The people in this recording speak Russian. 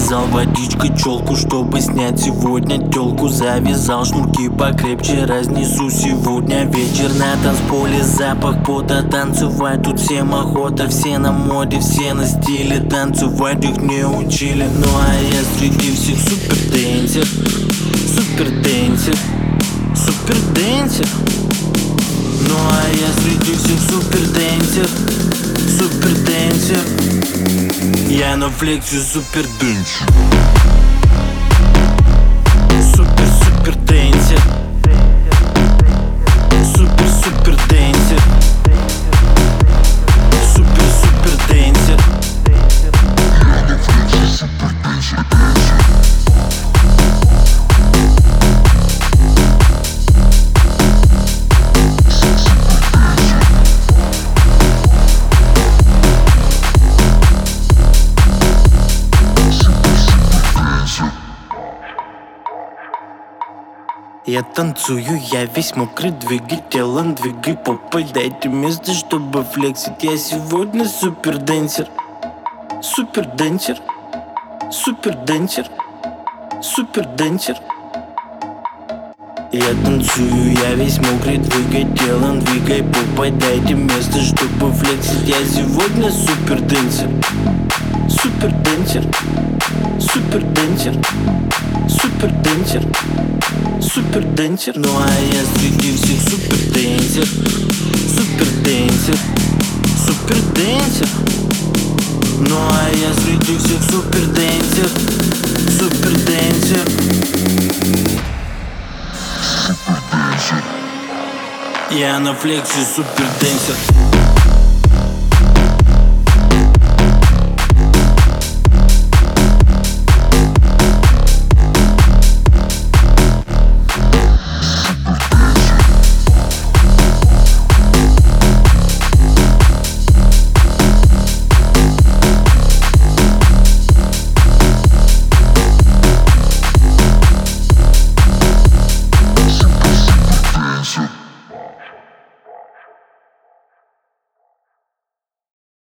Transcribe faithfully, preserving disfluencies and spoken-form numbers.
Завязал водичкой челку, чтобы снять сегодня тёлку. Завязал шнурки покрепче, разнесу сегодня вечер на танцполе. Запах пота, танцевать тут всем охота. Все на моде, все на стиле, танцевать их не учили. Ну а я среди всех супер денсер, супер денсер, супер денсер. Ну а я среди всех супер денсер, супер денсер. Я на флексе супер денсер. Супер супер денсер. Супер супер денсер. Супер супер денсер. Я на флексе супер денсер, денсер. Я танцую, я весь мокрый, двигай телом, двигай попой. Дайте место, чтобы флексить. Я сегодня супер денсер. Супер денсер. Супер денсер. Супер денсер. Я танцую, я весь мокрый, двигай телом, двигай попой. Дайте место, чтобы флексить. Я сегодня супер денсер. Супер денсер. Супер денсер. Супер денсер. Супер денсер. Ну а я среди всех супер денсер. Супер денсер. Супер денсер. Ну а я среди всех супер денсер. Супер денсер. Супер денсер. Я на флексе супер денсер.